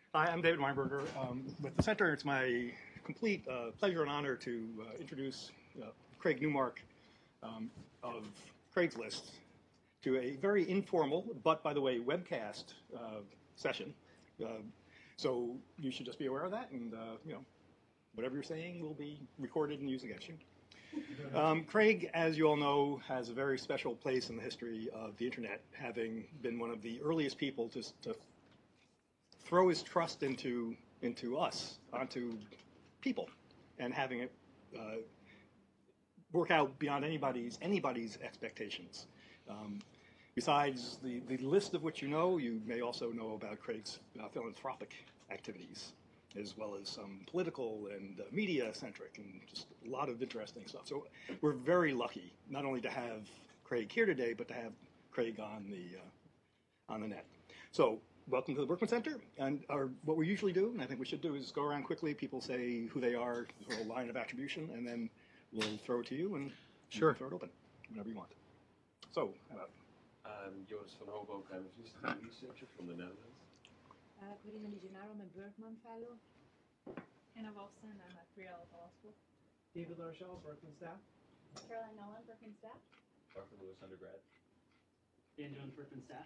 Hi, I'm David Weinberger. With the Center, it's my complete pleasure and honor to introduce Craig Newmark of Craigslist to a very informal, but by the way, webcast session. So you should just be aware of that, and whatever you're saying will be recorded and used against you. Craig, as you all know, has a very special place in the history of the internet, having been one of the earliest people to throw his trust into us, onto people, and having it work out beyond anybody's expectations. Besides the list of which you may also know about Craig's philanthropic activities, as well as some political and media-centric, and just a lot of interesting stuff. So we're very lucky not only to have Craig here today, but to have Craig on the net. So welcome to the Berkman Center. And what we usually do, and I think we should do, is go around quickly. People say who they are, sort of line of attribution, and then we'll throw it to you, and sure, throw it open whenever you want. So, Joris van Hoboken, I'm a visiting researcher from the Netherlands. Corina Di Gennaro, I'm a Berkman Fellow. Hannah Wolfson, I'm a 3L at the law school. David Larchelle, Berkman staff. Caroline Nolan, Berkman staff. Arthur Lewis, undergrad. Dan Jones, Berkman staff.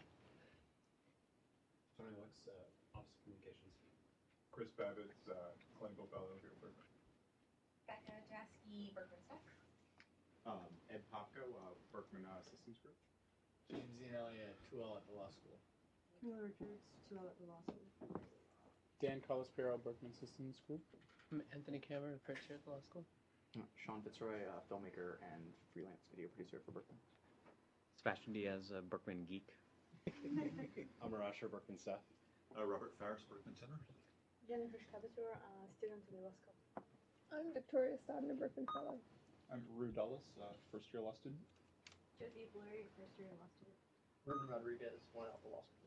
Tony Lux, Office of Communications. Chris Babbitts, Clinical Fellow here at Berkman. Becca Jaski, Berkman staff. Ed Popko, Berkman Systems Group. James Ian Elliott, 2L at the law school. Camilla Richards, 2L at the law school. Dan Colaspero, Berkman Systems Group. I'm Anthony Cameron, French here at the law school. Sean Fitzroy, filmmaker and freelance video producer for Berkman. Sebastian Diaz, Berkman geek. Amar Asher, Berkman staff. Robert Farris, Berkman Center. Jennifer Shkabatur, student in the law school. I'm Victoria Stodner, Berkman Fellow. I'm Rue Dulles, first year law student. Jyoti Blurry, first year law student. Ruben Rodriguez, 1L at the law school.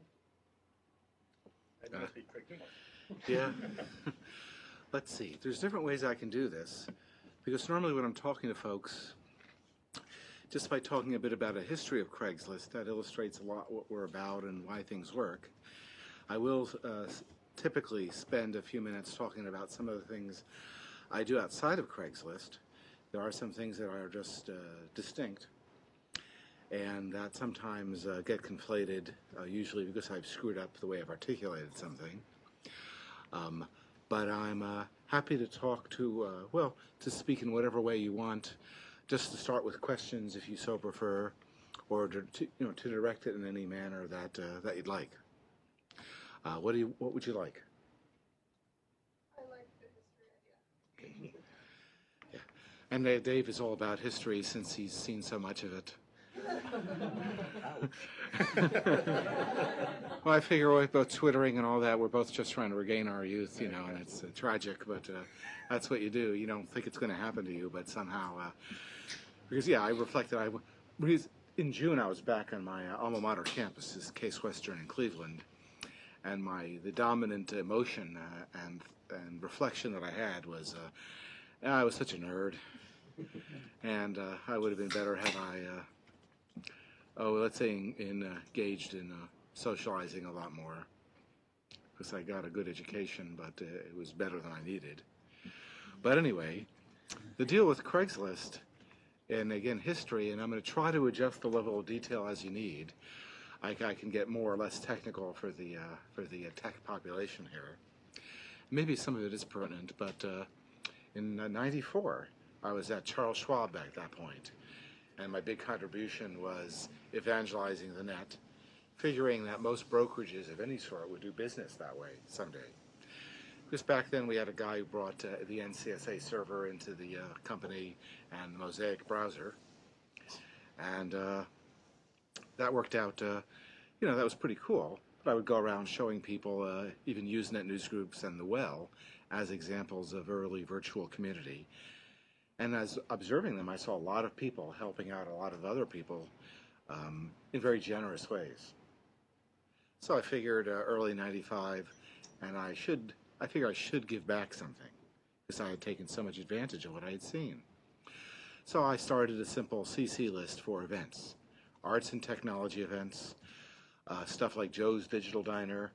Yeah. Let's see. There's different ways I can do this, because normally when I'm talking to folks, just by talking a bit about a history of Craigslist, that illustrates a lot what we're about and why things work. I will typically spend a few minutes talking about some of the things I do outside of Craigslist. There are some things that are just distinct, and that sometimes get conflated, usually because I've screwed up the way I've articulated something. But I'm happy to talk to, to speak in whatever way you want, just to start with questions if you so prefer, or to direct it in any manner that you'd like. What would you like? I like the history idea. Yeah. And Dave is all about history since he's seen so much of it. Well, I figure we're both twittering and all that. We're both just trying to regain our youth, and it's tragic, but that's what you do. You don't think it's going to happen to you, but somehow, because I reflected. In June, I was back on my alma mater campus, this Case Western in Cleveland, and the dominant emotion and reflection that I had was, I was such a nerd, and I would have been better had I, let's say, engaged in socializing a lot more, because I got a good education, but it was better than I needed. But anyway, the deal with Craigslist, and again, history, and I'm going to try to adjust the level of detail as you need. I can get more or less technical for the tech population here. Maybe some of it is pertinent, but in '94, I was at Charles Schwab at that point, and my big contribution was evangelizing the net, figuring that most brokerages of any sort would do business that way someday. Because back then we had a guy who brought the NCSA server into the company and the Mosaic browser, and that worked out, that was pretty cool. But I would go around showing people, even Usenet newsgroups and the Well, as examples of early virtual community. And as observing them, I saw a lot of people helping out a lot of other people in very generous ways. So I figured early '95, and I figured I should give back something, because I had taken so much advantage of what I had seen. So I started a simple CC list for events, arts and technology events, stuff like Joe's Digital Diner,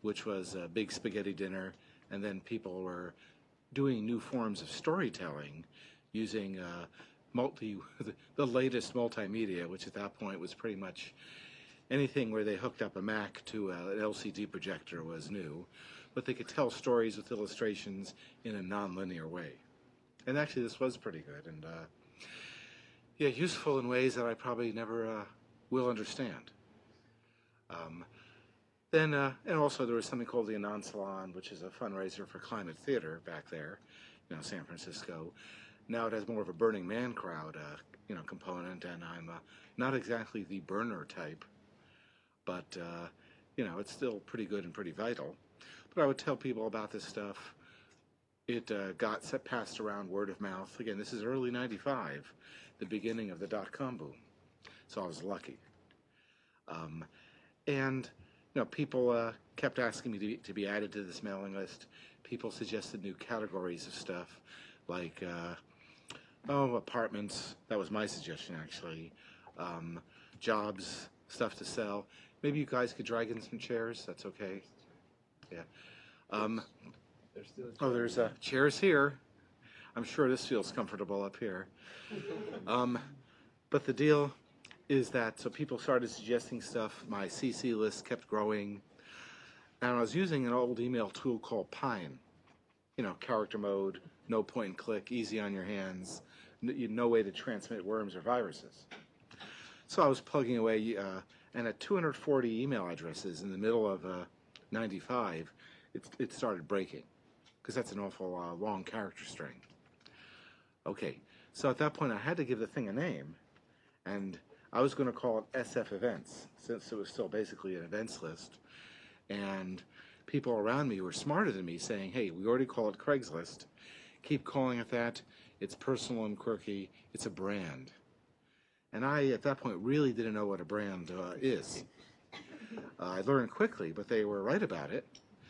which was a big spaghetti dinner, and then people were doing new forms of storytelling using the latest multimedia, which at that point was pretty much anything where they hooked up a Mac to an LCD projector was new, but they could tell stories with illustrations in a non-linear way. And actually this was pretty good, and yeah, useful in ways that I probably never will understand. And also there was something called the Anon Salon, which is a fundraiser for climate theater back there, San Francisco. Now it has more of a Burning Man crowd, component, and I'm not exactly the burner type, but, it's still pretty good and pretty vital. But I would tell people about this stuff. It got passed around word of mouth. Again, this is early '95, the beginning of the dot-com boom, so I was lucky. And people kept asking me to be added to this mailing list. People suggested new categories of stuff, like, apartments. That was my suggestion, actually. Jobs, stuff to sell. Maybe you guys could drag in some chairs. That's okay. Yeah. There's chairs here. I'm sure this feels comfortable up here. But the deal is that, so people started suggesting stuff. My CC list kept growing. And I was using an old email tool called Pine. Character mode, no point and click, easy on your hands, no way to transmit worms or viruses. So I was plugging away, and at 240 email addresses in the middle of 95, it started breaking, because that's an awful long character string. Okay, so at that point I had to give the thing a name, and I was going to call it SF Events, since it was still basically an events list. And people around me were smarter than me, saying, hey, we already call it Craigslist. Keep calling it that. It's personal and quirky. It's a brand. And I, at that point, really didn't know what a brand is. I learned quickly, but they were right about it.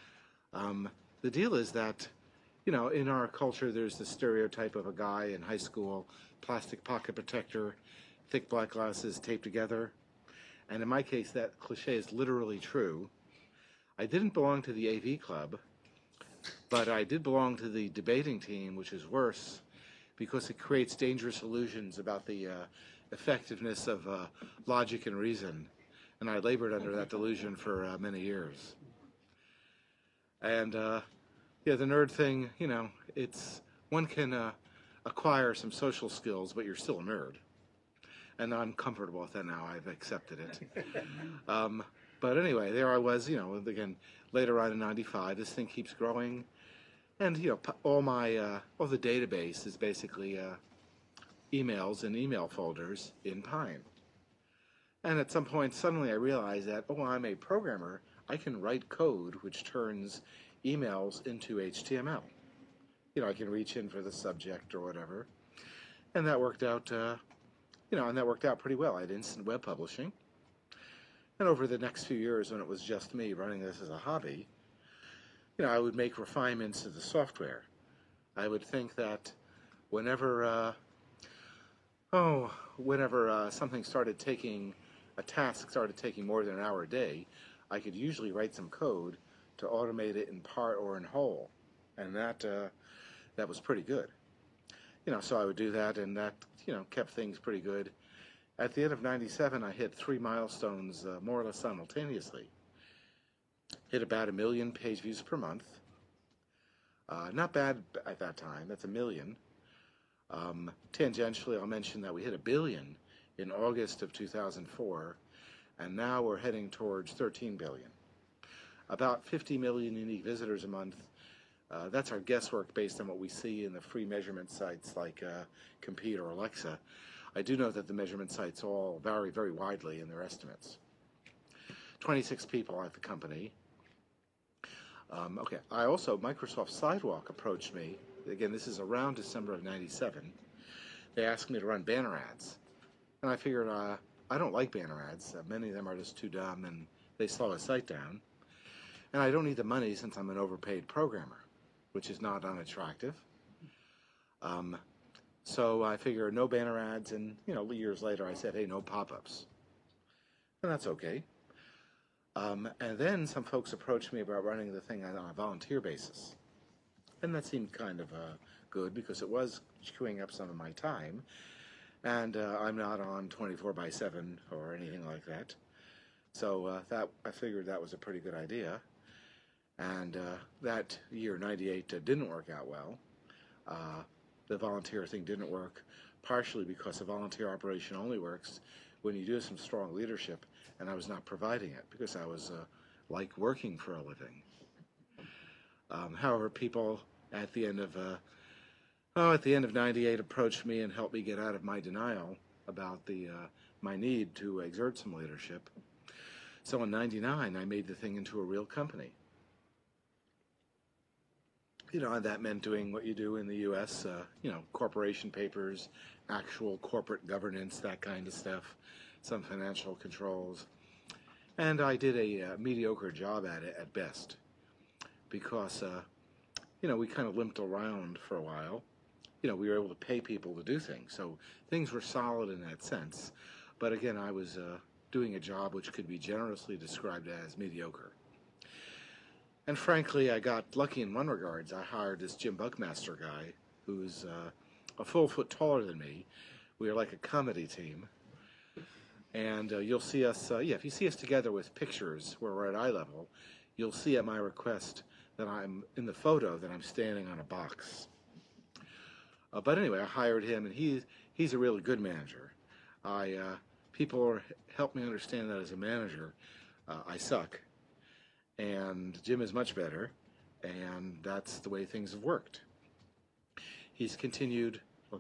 The deal is that, in our culture, there's the stereotype of a guy in high school, plastic pocket protector, thick black glasses taped together. And in my case, that cliche is literally true. I didn't belong to the AV club, but I did belong to the debating team, which is worse because it creates dangerous illusions about the effectiveness of logic and reason. And I labored under that delusion for many years. And, the nerd thing, it's, one can acquire some social skills, but you're still a nerd. And I'm comfortable with that now. I've accepted it. But anyway, there I was, again, later on in '95, this thing keeps growing. And, all the database is basically emails and email folders in Pine. And at some point, suddenly I realized that, I'm a programmer. I can write code which turns emails into HTML. I can reach in for the subject or whatever. And that worked out, pretty well. I had instant web publishing. And over the next few years, when it was just me running this as a hobby, I would make refinements to the software. I would think that whenever something started taking, a task started taking more than an hour a day, I could usually write some code to automate it in part or in whole. And that was pretty good. So I would do that, and that, kept things pretty good. At the end of '97, I hit 3 milestones more or less simultaneously. Hit about 1 million page views per month. Not bad at that time. That's 1 million. Tangentially, I'll mention that we hit 1 billion in August of 2004, and now we're heading towards 13 billion. About 50 million unique visitors a month. That's our guesswork based on what we see in the free measurement sites like Compete or Alexa. I do know that the measurement sites all vary very widely in their estimates. 26 people at the company. Microsoft Sidewalk approached me. Again, this is around December of '97. They asked me to run banner ads. And I figured I don't like banner ads. Many of them are just too dumb and they slow a site down. And I don't need the money since I'm an overpaid programmer, which is not unattractive. So I figured no banner ads, and years later I said, hey, no pop-ups. And that's okay. And then some folks approached me about running the thing on a volunteer basis. And that seemed kind of good because it was chewing up some of my time. And I'm not on 24/7 or anything like that. So I figured that was a pretty good idea. And that year, 98, didn't work out well. The volunteer thing didn't work, partially because a volunteer operation only works when you do some strong leadership, and I was not providing it because I was like working for a living. However, people at the end of 98 approached me and helped me get out of my denial about my need to exert some leadership. So in 99, I made the thing into a real company. And that meant doing what you do in the U.S., corporation papers, actual corporate governance, that kind of stuff, some financial controls. And I did a mediocre job at it at best because, we kind of limped around for a while. We were able to pay people to do things. So things were solid in that sense. But again, I was doing a job which could be generously described as mediocre. And frankly, I got lucky in one regards. I hired this Jim Buckmaster guy who's a full foot taller than me. We are like a comedy team. And you'll see us, if you see us together with pictures where we're at eye level, you'll see at my request that I'm in the photo that I'm standing on a box. But anyway, I hired him, and he's a really good manager. People help me understand that as a manager, I suck. And Jim is much better, and that's the way things have worked. He's continued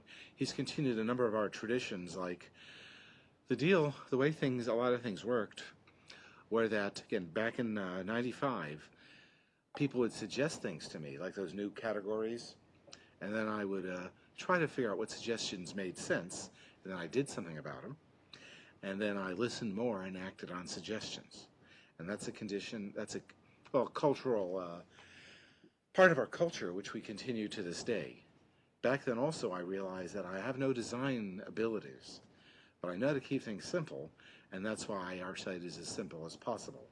a number of our traditions, like the way a lot of things worked, were that, again, back in 95, people would suggest things to me, like those new categories, and then I would try to figure out what suggestions made sense, and then I did something about them, and then I listened more and acted on suggestions. And that's a cultural part of our culture, which we continue to this day. Back then also I realized that I have no design abilities, but I know how to keep things simple, and that's why our site is as simple as possible.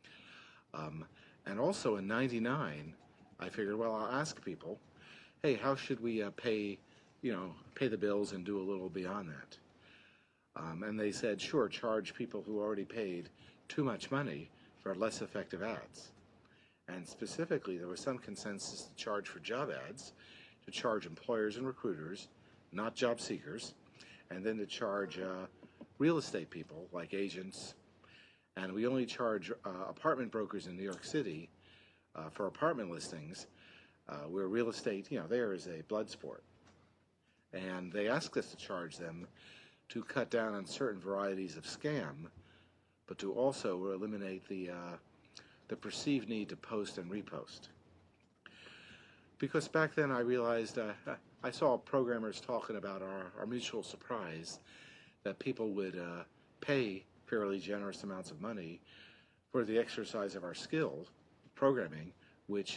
And also in 99, I figured, well, I'll ask people, hey, how should we pay the bills and do a little beyond that? And they said, sure, charge people who already paid too much money for less effective ads. And specifically, there was some consensus to charge for job ads, to charge employers and recruiters, not job seekers, and then to charge real estate people, like agents. And we only charge apartment brokers in New York City for apartment listings, where real estate, there is a blood sport. And they asked us to charge them to cut down on certain varieties of scam, but to also eliminate the perceived need to post and repost. Because back then I realized, I saw programmers talking about our mutual surprise that people would pay fairly generous amounts of money for the exercise of our skill, programming, which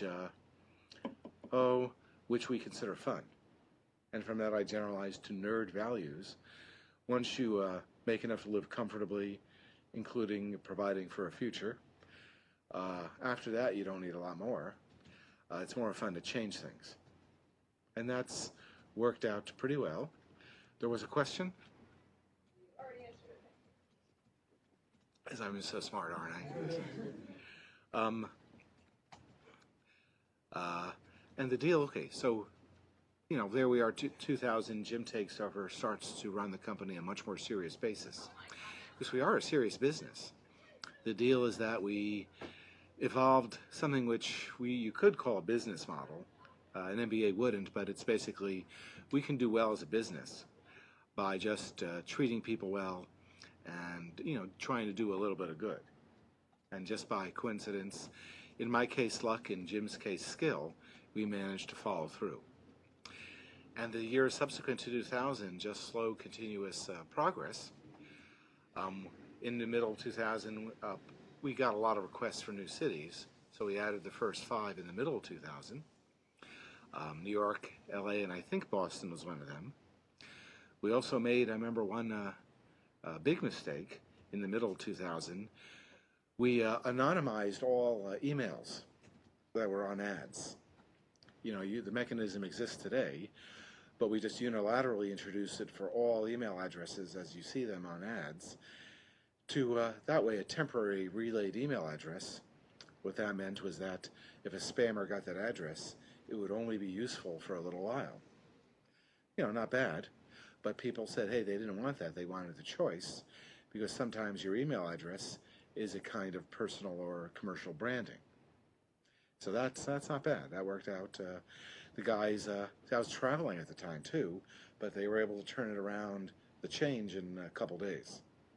we consider fun. And from that I generalized to nerd values. Once you make enough to live comfortably, including providing for a future, after that you don't need a lot more. It's more fun to change things. And that's worked out pretty well. There was a question? You already answered it. As I'm so smart, aren't I? And the deal, okay, so, there we are, 2000, Jim takes over, starts to run the company on a much more serious basis. Because we are a serious business. The deal is that we evolved something which you could call a business model. An MBA wouldn't, but it's basically, we can do well as a business by just treating people well and, trying to do a little bit of good. And just by coincidence, in my case luck, in Jim's case skill, we managed to follow through. And the years subsequent to 2000, just slow, continuous progress. In the middle of 2000, we got a lot of requests for new cities, so we added the first 5 in the middle of 2000. New York, LA, and I think Boston was one of them. We also made, I remember, one big mistake in the middle of 2000. We anonymized all emails that were on ads. You know, the mechanism exists today, but we just unilaterally introduced it for all email addresses as you see them on ads to, that way, a temporary relayed email address. What that meant was that if a spammer got that address, it would only be useful for a little while. You know, not bad, but people said, hey, they didn't want that. They wanted the choice, because sometimes your email address is a kind of personal or commercial branding. So that's not bad. That worked out. The guys, I was traveling at the time too, but they were able to turn it around, the change, in a couple days.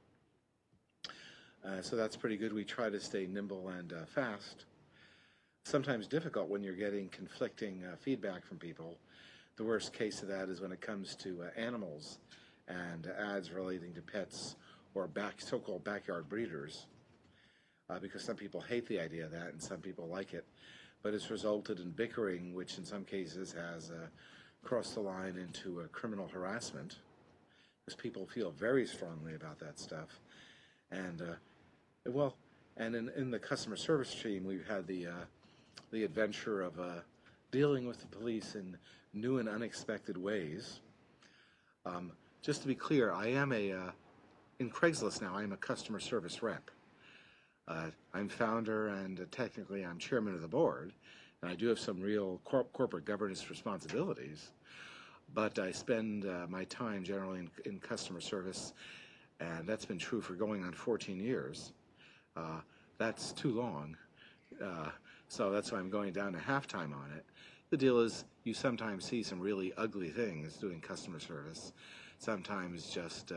So that's pretty good. We try to stay nimble and fast. Sometimes difficult when you're getting conflicting feedback from people. The worst case of that is when it comes to animals and ads relating to pets or so-called backyard breeders, because some people hate the idea of that and some people like it. But it's resulted in bickering, which in some cases has crossed the line into criminal harassment, because people feel very strongly about that stuff. And and in the customer service team, we've had the adventure of dealing with the police in new and unexpected ways. Just to be clear, I am in Craigslist now, I am a customer service rep. I'm founder and technically I'm chairman of the board, and I do have some real corporate governance responsibilities, but I spend my time generally in customer service, and that's been true for going on 14 years. That's too long, so that's why I'm going down to half-time on it. The deal is you sometimes see some really ugly things doing customer service, sometimes just,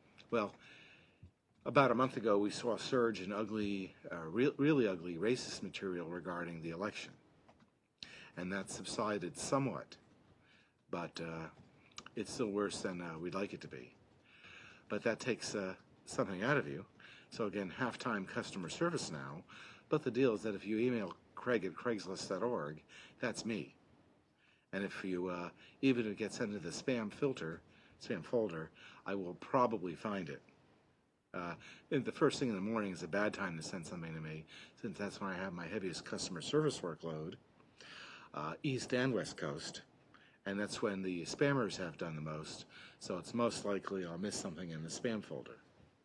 about a month ago, we saw a surge in ugly, really ugly racist material regarding the election. And that subsided somewhat, but it's still worse than we'd like it to be. But that takes something out of you. So again, half-time customer service now. But the deal is that if you email Craig at Craigslist.org, that's me. And if you, even if it gets into the spam folder, I will probably find it. The first thing in the morning is a bad time to send something to me, since that's when I have my heaviest customer service workload, East and West Coast, and that's when the spammers have done the most, so it's most likely I'll miss something in the spam folder.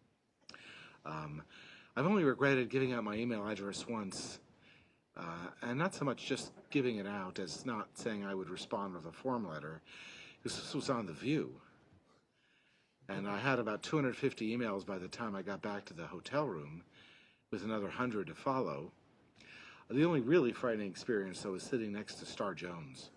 I've only regretted giving out my email address once, and not so much just giving it out as not saying I would respond with a form letter. This was on The View. And I had about 250 emails by the time I got back to the hotel room, with another 100 to follow. The only really frightening experience, though, was sitting next to Star Jones.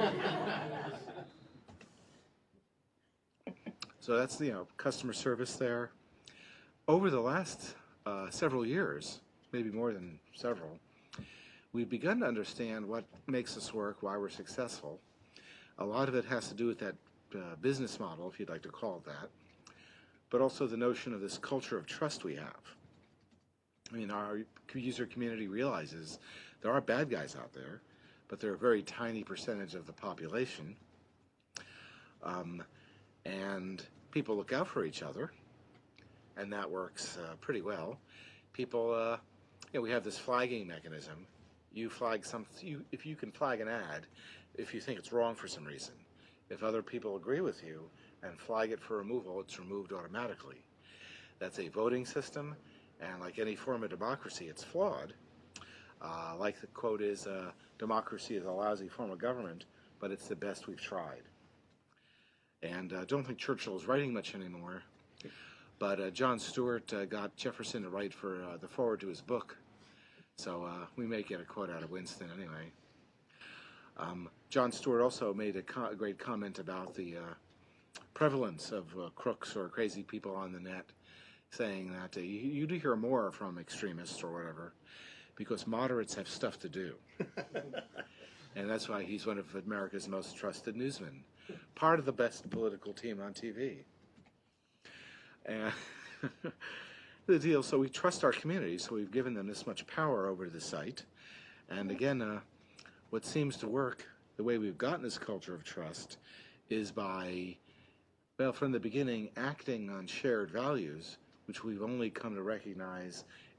So that's the customer service there. Over the last several years, maybe more than several, we've begun to understand what makes us work, why we're successful. A lot of it has to do with that business model, if you'd like to call it that, but also the notion of this culture of trust we have. I mean, our user community realizes there are bad guys out there, but they're a very tiny percentage of the population. And people look out for each other, and that works pretty well. People, we have this flagging mechanism. You flag if you can flag an ad, if you think it's wrong for some reason. If other people agree with you and flag it for removal, it's removed automatically. That's a voting system, and like any form of democracy, it's flawed. Like the quote is, democracy is a lousy form of government, but it's the best we've tried. And I don't think Churchill is writing much anymore, but Jon Stewart got Jefferson to write for the foreword to his book, so we may get a quote out of Winston anyway. Jon Stewart also made a great comment about the prevalence of crooks or crazy people on the net, saying that you do hear more from extremists or whatever, because moderates have stuff to do. And that's why he's one of America's most trusted newsmen, part of the best political team on TV. And the deal, so we trust our community, so we've given them this much power over the site. And again, what seems to work, the way we've gotten this culture of trust, is by, from the beginning, acting on shared values, which we've only come to recognize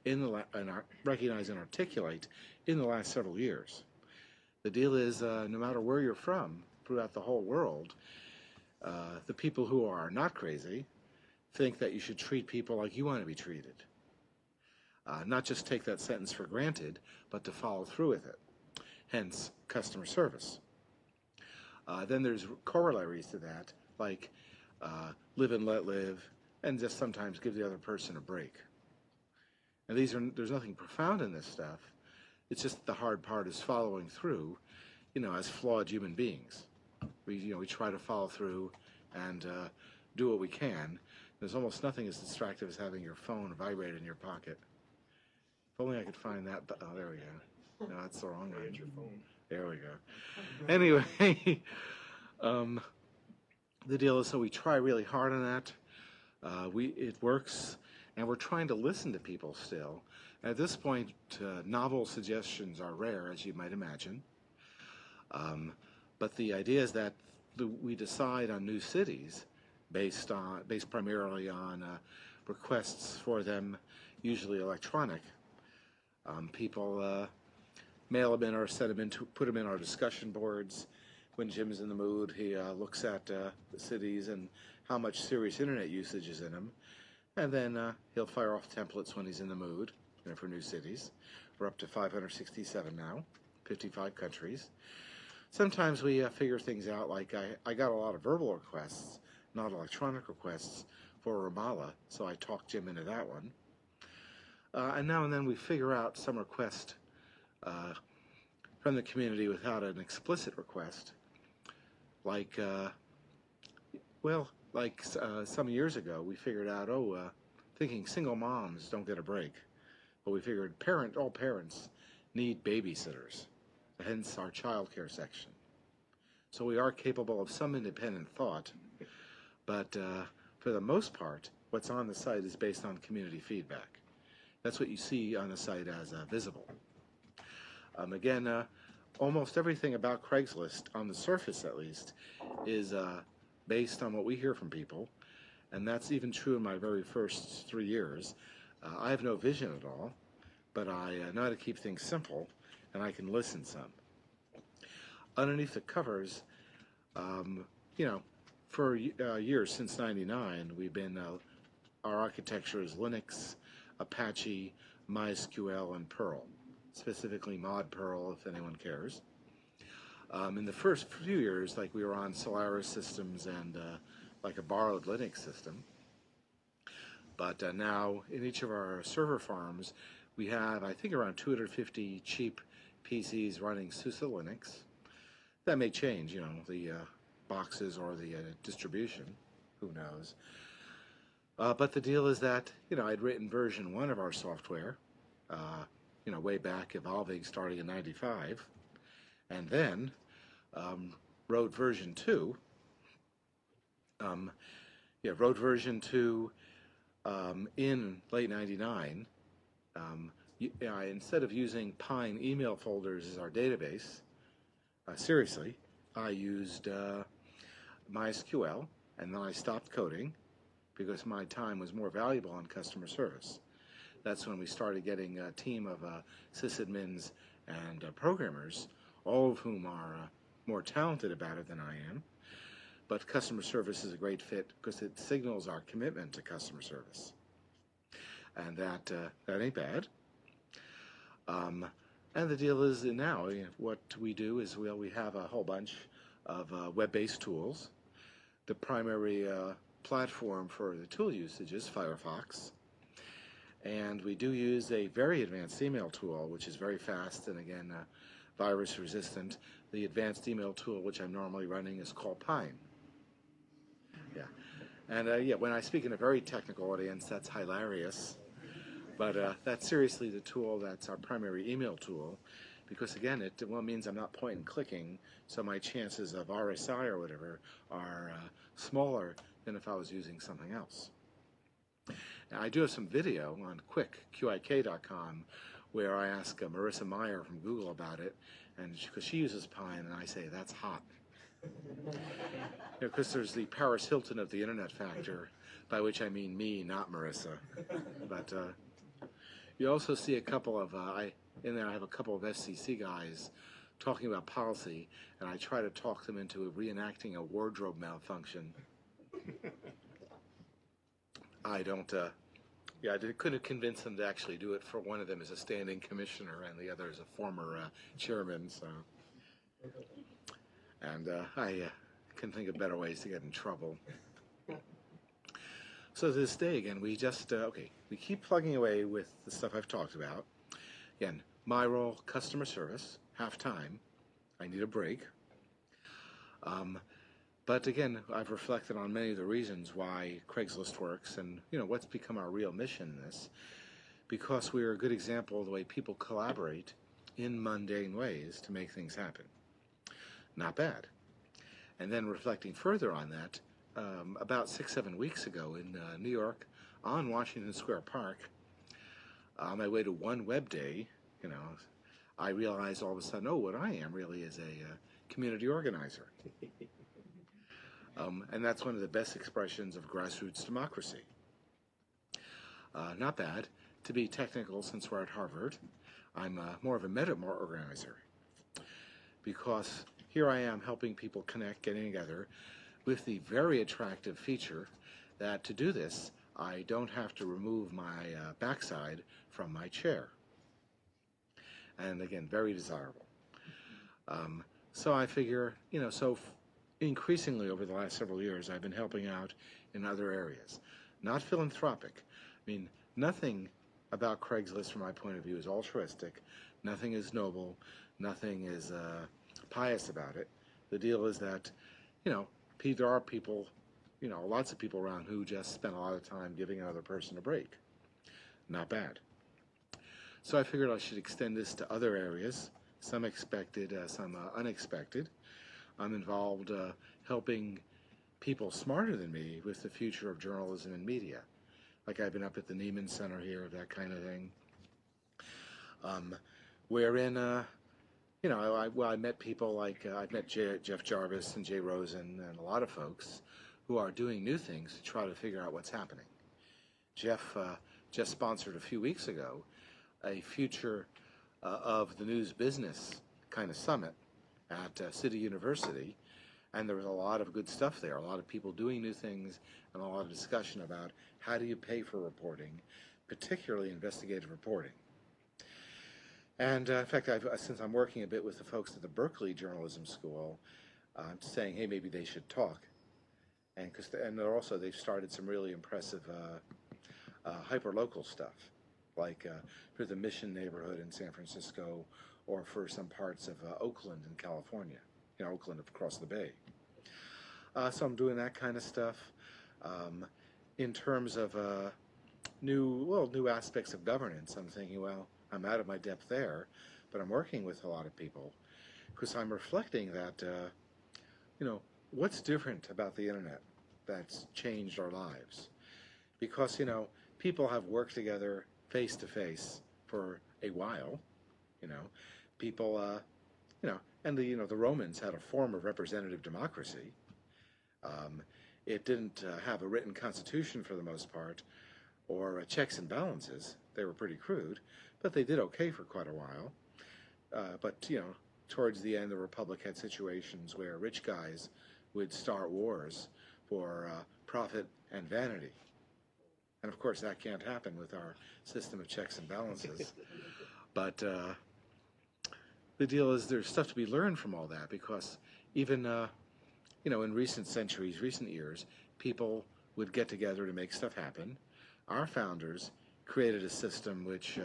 recognize and articulate in the last several years. The deal is, no matter where you're from, throughout the whole world, the people who are not crazy think that you should treat people like you want to be treated. Not just take that sentence for granted, but to follow through with it. Hence, customer service. Then there's corollaries to that, like live and let live, and just sometimes give the other person a break. And there's nothing profound in this stuff. It's just the hard part is following through, as flawed human beings. We try to follow through and do what we can. There's almost nothing as distractive as having your phone vibrate in your pocket. If only I could find that. Oh, there we go. No, that's the wrong one. Your phone. There we go. Anyway, the deal is, so we try really hard on that. It works, and we're trying to listen to people still. At this point, novel suggestions are rare, as you might imagine. But the idea is that we decide on new cities based primarily on requests for them, usually electronic. People mail them in or send them in to put them in our discussion boards. When Jim's in the mood, he looks at the cities and how much serious internet usage is in them, and then he'll fire off templates when he's in the mood for new cities. We're up to 567 now, 55 countries. Sometimes we figure things out, like I got a lot of verbal requests, not electronic requests, for Ramallah, so I talked Jim into that one. And now and then we figure out some request from the community without an explicit request, like some years ago we figured out, thinking single moms don't get a break, but we figured all parents need babysitters, hence our child care section. So we are capable of some independent thought, but for the most part, what's on the site is based on community feedback. That's what you see on the site as visible. Again, almost everything about Craigslist, on the surface at least, is based on what we hear from people, and that's even true in my very first 3 years. I have no vision at all, but I know how to keep things simple, and I can listen some. Underneath the covers, for years, since '99, we've been, our architecture is Linux, Apache, MySQL, and Perl, specifically Mod Perl, if anyone cares. In the first few years, we were on Solaris systems and a borrowed Linux system. But now, in each of our server farms, we have, I think, around 250 cheap PCs running SUSE Linux. That may change, the boxes or the distribution, who knows. But the deal is that, I'd written version 1 of our software, way back, evolving, starting in '95, and then wrote version 2. Wrote version 2 in late '99. Instead of using Pine email folders as our database, seriously, I used MySQL, and then I stopped coding because my time was more valuable on customer service. That's when we started getting a team of sysadmins and programmers, all of whom are more talented about it than I am. But customer service is a great fit because it signals our commitment to customer service. And that ain't bad. And the deal is that now what we do is we have a whole bunch of web-based tools. The primary platform for the tool usage is Firefox. And we do use a very advanced email tool, which is very fast and, again, virus resistant. The advanced email tool, which I'm normally running, is called Pine. Yeah. And, when I speak in a very technical audience, that's hilarious. But that's seriously the tool that's our primary email tool, because, again, it means I'm not point and clicking, so my chances of RSI or whatever are smaller than if I was using something else. Now, I do have some video on QIK.com, where I ask Marissa Meyer from Google about it, and because she uses Pine, and I say, that's hot. Because there's the Paris Hilton of the internet factor, by which I mean me, not Marissa. But You also see a couple of, in there I have a couple of FCC guys talking about policy, and I try to talk them into reenacting a wardrobe malfunction. I don't, I couldn't convince them to actually do it, for one of them is a standing commissioner and the other is a former chairman, so. And I can think of better ways to get in trouble. So to this day, again, we just, we keep plugging away with the stuff I've talked about. Again, my role, customer service, half-time. I need a break. But again, I've reflected on many of the reasons why Craigslist works and, what's become our real mission in this. Because we are a good example of the way people collaborate in mundane ways to make things happen. Not bad. And then reflecting further on that, about 6-7 weeks ago in New York, on Washington Square Park, on my way to One Web Day, I realized all of a sudden, what I am really is a community organizer. And that's one of the best expressions of grassroots democracy. Not bad. To be technical, since we're at Harvard, I'm more of a meta organizer. Because here I am helping people connect, getting together, with the very attractive feature that to do this, I don't have to remove my backside from my chair. And again, very desirable. So I figure, increasingly over the last several years, I've been helping out in other areas. Not philanthropic. I mean, nothing about Craigslist from my point of view is altruistic. Nothing is noble. Nothing is pious about it. The deal is that, there are people, lots of people around who just spend a lot of time giving another person a break. Not bad. So I figured I should extend this to other areas, some expected, some unexpected. I'm involved helping people smarter than me with the future of journalism and media. Like I've been up at the Neiman Center here, that kind of thing. Wherein, I met people like, I've met Jeff Jarvis and Jay Rosen and a lot of folks who are doing new things to try to figure out what's happening. Jeff just sponsored a few weeks ago a future of the news business kind of summit at City University, and there was a lot of good stuff there, a lot of people doing new things, and a lot of discussion about how do you pay for reporting, particularly investigative reporting. And in fact, since I'm working a bit with the folks at the Berkeley Journalism School, I'm saying, hey, maybe they should talk. And they've started some really impressive hyper-local stuff, like for the Mission neighborhood in San Francisco, or for some parts of Oakland in California, Oakland across the bay. So I'm doing that kind of stuff. In terms of new aspects of governance, I'm thinking, well, I'm out of my depth there, but I'm working with a lot of people because I'm reflecting that, what's different about the internet that's changed our lives? Because, people have worked together face to face for a while, people, and the Romans had a form of representative democracy. It didn't have a written constitution for the most part, or checks and balances. They were pretty crude, but they did okay for quite a while. But towards the end, the Republic had situations where rich guys would start wars for profit and vanity. And of course, that can't happen with our system of checks and balances. But the deal is there's stuff to be learned from all that, because even, in recent centuries, recent years, people would get together to make stuff happen. Our founders created a system which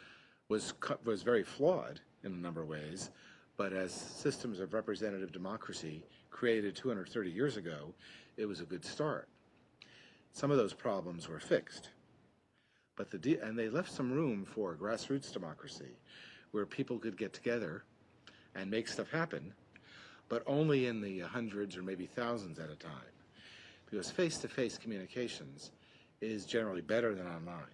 was very flawed in a number of ways, but as systems of representative democracy created 230 years ago, it was a good start. Some of those problems were fixed, but and they left some room for grassroots democracy, where people could get together and make stuff happen, but only in the hundreds or maybe thousands at a time, because face-to-face communications is generally better than online.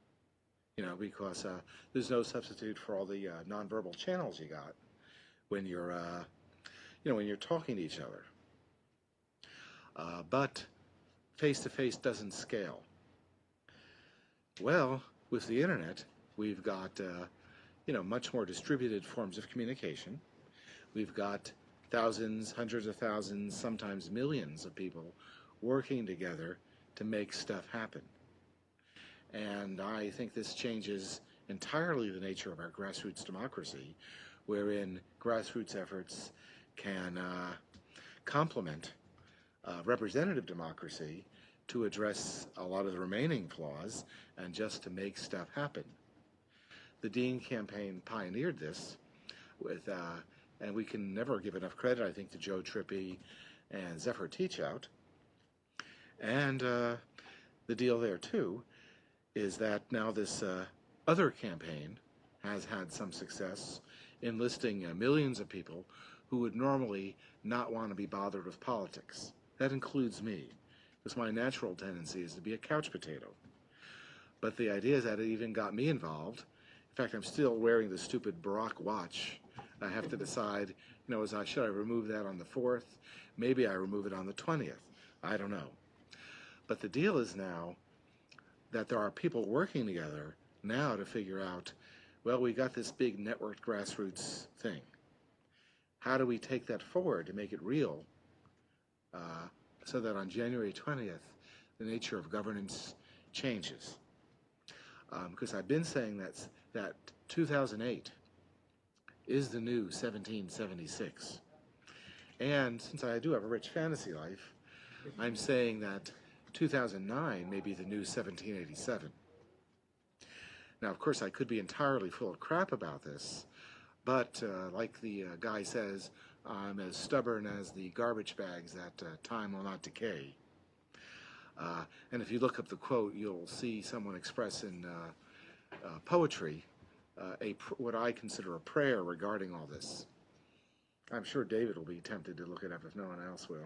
Because there's no substitute for all the nonverbal channels you got when you're, when you're talking to each other. But face-to-face doesn't scale. Well, with the internet, We've got, much more distributed forms of communication. We've got thousands, hundreds of thousands, sometimes millions of people working together to make stuff happen. And I think this changes entirely the nature of our grassroots democracy, wherein grassroots efforts can complement representative democracy to address a lot of the remaining flaws and just to make stuff happen. The Dean campaign pioneered this with, and we can never give enough credit, I think, to Joe Trippi and Zephyr Teachout. And the deal there, too, is that now this other campaign has had some success enlisting millions of people who would normally not want to be bothered with politics. That includes me, because my natural tendency is to be a couch potato. But the idea is that it even got me involved. In fact, I'm still wearing the stupid Barack watch. I have to decide, should I remove that on the 4th? Maybe I remove it on the 20th. I don't know. But the deal is now that there are people working together now to figure out, well, we got this big networked grassroots thing. How do we take that forward to make it real so that on January 20th, the nature of governance changes? Because I've been saying that 2008 is the new 1776. And since I do have a rich fantasy life, I'm saying that 2009 may be the new 1787. Now, of course, I could be entirely full of crap about this, but like the guy says, I'm as stubborn as the garbage bags that time will not decay. And if you look up the quote, you'll see someone express in poetry what I consider a prayer regarding all this. I'm sure David will be tempted to look it up if no one else will.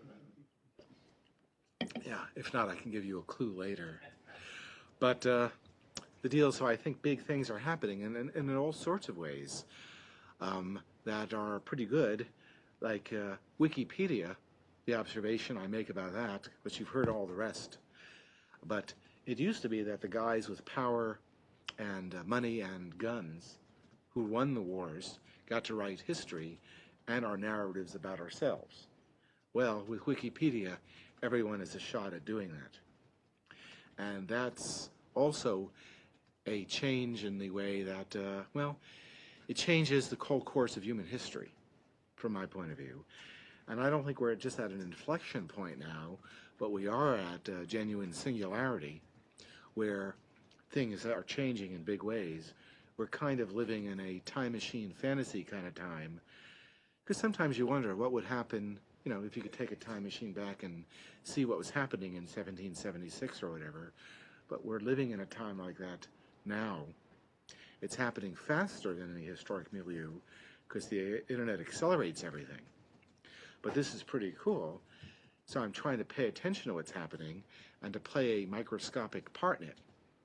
Yeah, if not, I can give you a clue later. But the deal is, so I think big things are happening and in all sorts of ways that are pretty good, like Wikipedia, the observation I make about that, but you've heard all the rest. But it used to be that the guys with power and money and guns who won the wars got to write history and our narratives about ourselves. Well, with Wikipedia, everyone has a shot at doing that. And that's also a change in the way that, it changes the whole course of human history, from my point of view. And I don't think we're just at an inflection point now, but we are at genuine singularity, where things are changing in big ways. We're kind of living in a time machine fantasy kind of time, because sometimes you wonder what would happen, if you could take a time machine back and see what was happening in 1776 or whatever. But we're living in a time like that now. It's happening faster than any historic milieu because the internet accelerates everything. But this is pretty cool. So I'm trying to pay attention to what's happening and to play a microscopic part in it,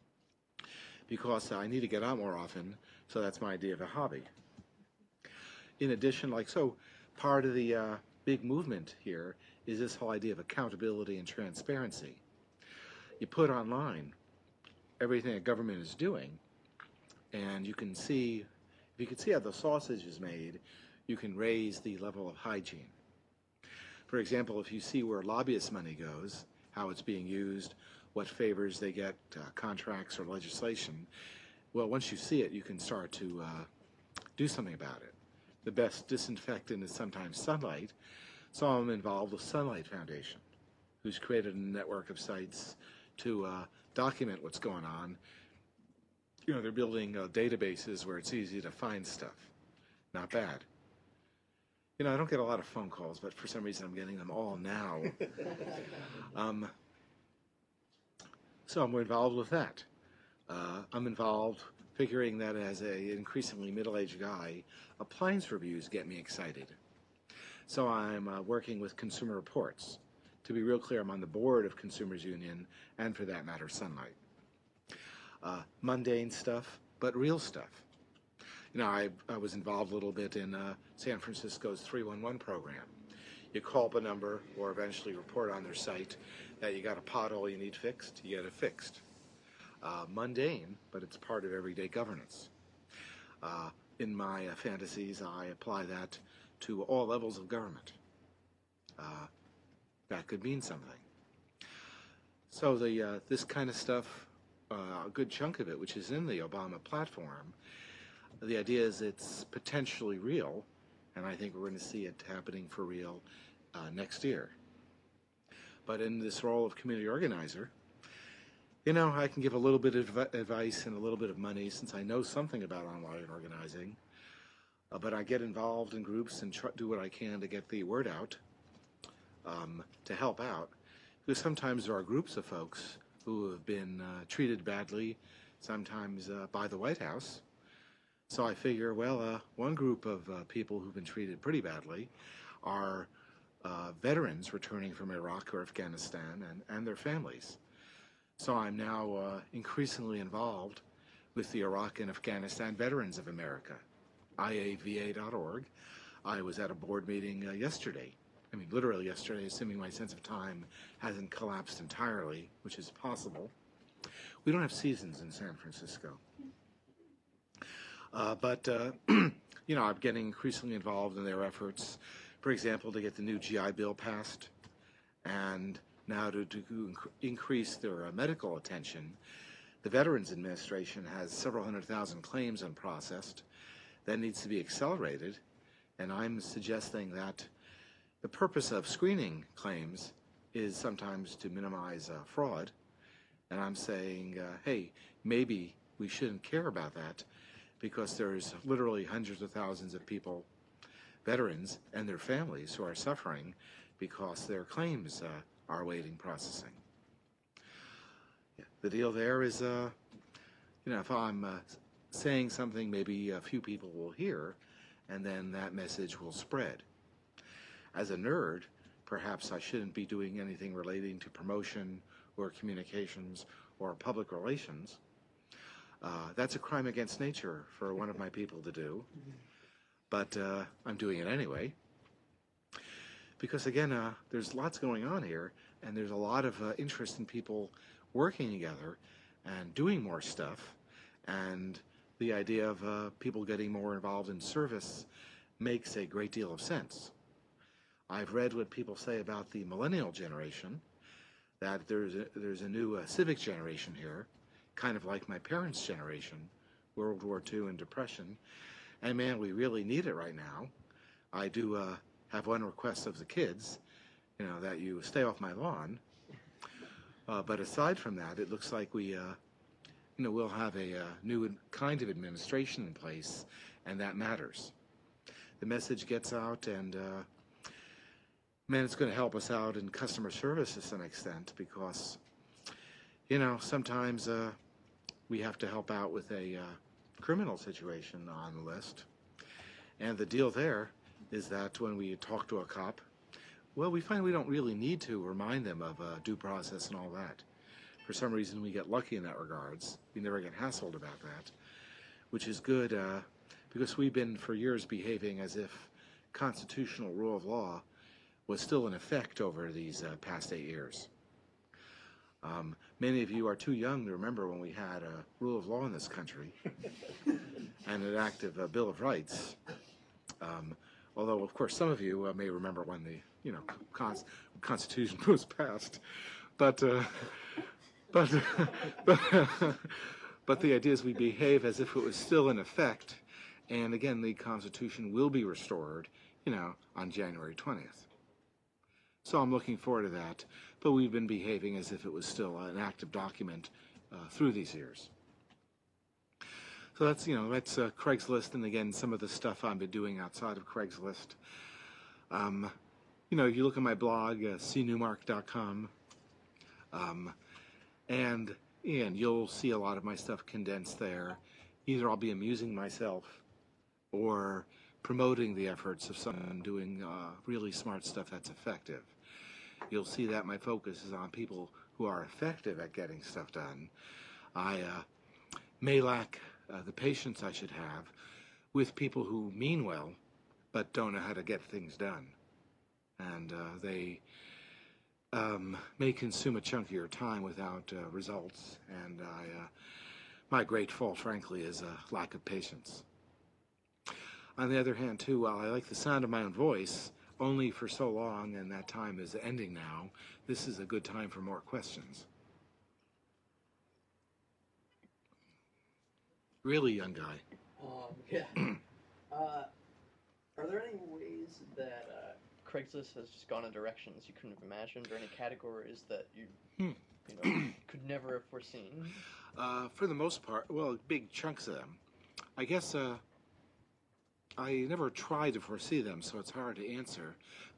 because I need to get out more often, so that's my idea of a hobby. In addition, part of the big movement here is this whole idea of accountability and transparency. You put online everything a government is doing, and you can see, if you can see how the sausage is made, you can raise the level of hygiene. For example, if you see where lobbyist money goes, how it's being used, what favors they get, contracts or legislation, well, once you see it, you can start to do something about it. The best disinfectant is sometimes sunlight, so I'm involved with Sunlight Foundation, who's created a network of sites to document what's going on. They're building databases where it's easy to find stuff. Not bad. I don't get a lot of phone calls, but for some reason I'm getting them all now. So I'm involved with that. I'm involved figuring that as an increasingly middle-aged guy, appliance reviews get me excited. So I'm working with Consumer Reports. To be real clear, I'm on the board of Consumers Union, and for that matter, Sunlight. Mundane stuff, but real stuff. I was involved a little bit in San Francisco's 311 program. You call up a number or eventually report on their site that you got a pothole you need fixed, you get it fixed. mundane, but it's part of everyday governance. In my fantasies, I apply that to all levels of government. That could mean something. So this kind of stuff, a good chunk of it, which is in the Obama platform, the idea is it's potentially real, and I think we're going to see it happening for real next year. But in this role of community organizer, I can give a little bit of advice and a little bit of money since I know something about online organizing. But I get involved in groups and do what I can to get the word out, to help out. Because sometimes there are groups of folks who have been treated badly, sometimes by the White House. So I figure, well, one group of people who've been treated pretty badly are veterans returning from Iraq or Afghanistan and their families. So I'm now increasingly involved with the Iraq and Afghanistan Veterans of America, IAVA.org. I was at a board meeting yesterday. I mean, literally yesterday, assuming my sense of time hasn't collapsed entirely, which is possible. We don't have seasons in San Francisco. But I'm getting increasingly involved in their efforts, for example, to get the new GI Bill passed, and now to increase their medical attention. The Veterans Administration has several 100,000 claims unprocessed. That needs to be accelerated, and I'm suggesting that the purpose of screening claims is sometimes to minimize fraud, and I'm saying, hey, maybe we shouldn't care about that because there's literally hundreds of thousands of people, veterans and their families, who are suffering because their claims are awaiting processing. The deal there is, if I'm saying something, maybe a few people will hear, and then that message will spread. As a nerd, perhaps I shouldn't be doing anything relating to promotion or communications or public relations. That's a crime against nature for one of my people to do, but I'm doing it anyway. Because again, there's lots going on here, and there's a lot of interest in people working together and doing more stuff, and the idea of people getting more involved in service makes a great deal of sense. I've read what people say about the millennial generation, that there's a new civic generation here, kind of like my parents' generation, World War II and Depression, and man, we really need it right now. I do have one request of the kids, that you stay off my lawn. But aside from that, it looks like we'll have a new kind of administration in place, and that matters. The message gets out, and man, it's going to help us out in customer service to some extent because, sometimes we have to help out with a criminal situation on the list. And the deal there is that when we talk to a cop, well, we find we don't really need to remind them of due process and all that. For some reason, we get lucky in that regards. We never get hassled about that, which is good because we've been for years behaving as if constitutional rule of law was still in effect over these past 8 years. Many of you are too young to remember when we had a rule of law in this country and an active Bill of Rights. Although, of course, some of you may remember when the Constitution was passed, but the idea is we behave as if it was still in effect, and again, the Constitution will be restored, on January 20th. So I'm looking forward to that, but we've been behaving as if it was still an active document through these years. So that's Craigslist, and again, some of the stuff I've been doing outside of Craigslist. You look at my blog, cnewmark.com, and you'll see a lot of my stuff condensed there. Either I'll be amusing myself or promoting the efforts of someone doing really smart stuff that's effective. You'll see that my focus is on people who are effective at getting stuff done. I may lack the patience I should have with people who mean well but don't know how to get things done. And they may consume a chunk of your time without results, and my great fault, frankly, is a lack of patience. On the other hand, too, while I like the sound of my own voice, only for so long, and that time is ending now, this is a good time for more questions. Really, young guy. Yeah. Are there any ways that Craigslist has just gone in directions you couldn't have imagined, or any categories that you could never have foreseen? For the most part, well, big chunks of them. I guess I never tried to foresee them, so it's hard to answer.